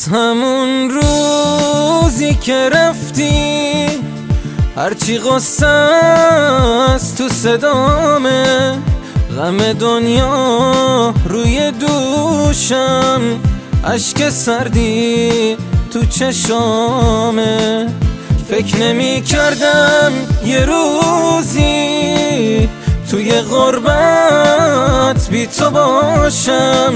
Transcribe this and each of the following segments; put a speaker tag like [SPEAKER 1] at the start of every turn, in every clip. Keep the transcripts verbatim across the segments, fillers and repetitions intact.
[SPEAKER 1] از همون روزی که رفتی هرچی غصه است تو صدامه، غم دنیا روی دوشم، اشک سردی تو چشامه. فکر نمی کردم یه روزی توی غربت بی تو باشم،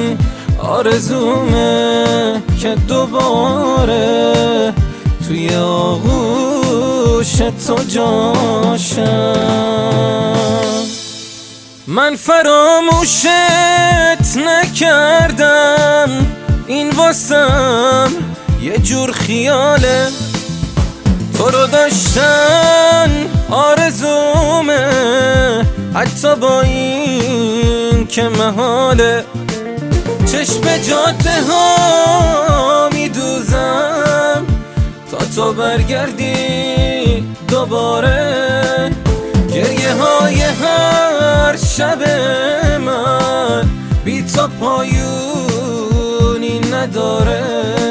[SPEAKER 1] آرزومه که دوباره توی آغوش تو جاشم. من فراموشت نکردم، این واسم یه جور خیاله، تو رو داشتن آرزومه، حتی با این که محاله. چشم جاده ها میدوزم تا تو برگردی دوباره، گریه های هر شب من بی تو پایونی نداره.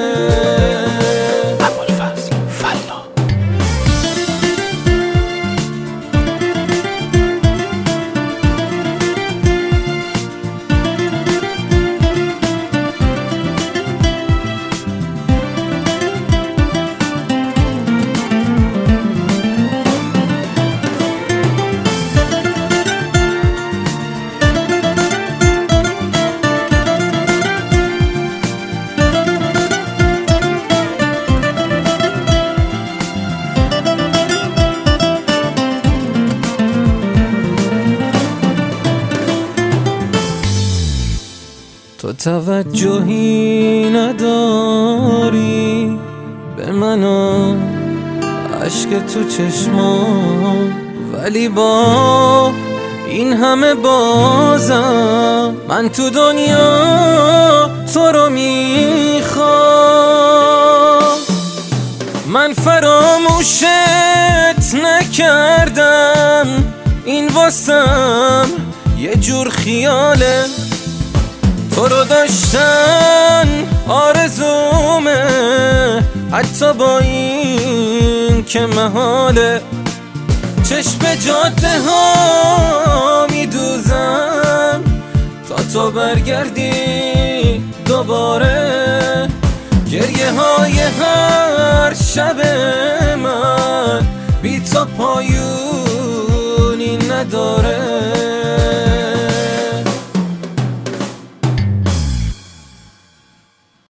[SPEAKER 1] تو توجهی نداری به من و اشک تو چشمام، ولی با این همه بازم من تو دنیا تو رو میخوام. من فراموشت نکردم، این واسم یه جور خیاله، تو رو داشتن آرزومه، حتی با این که محاله. چشم جاده ها میدوزم تا تو برگردی دوباره، گریه های هر شب من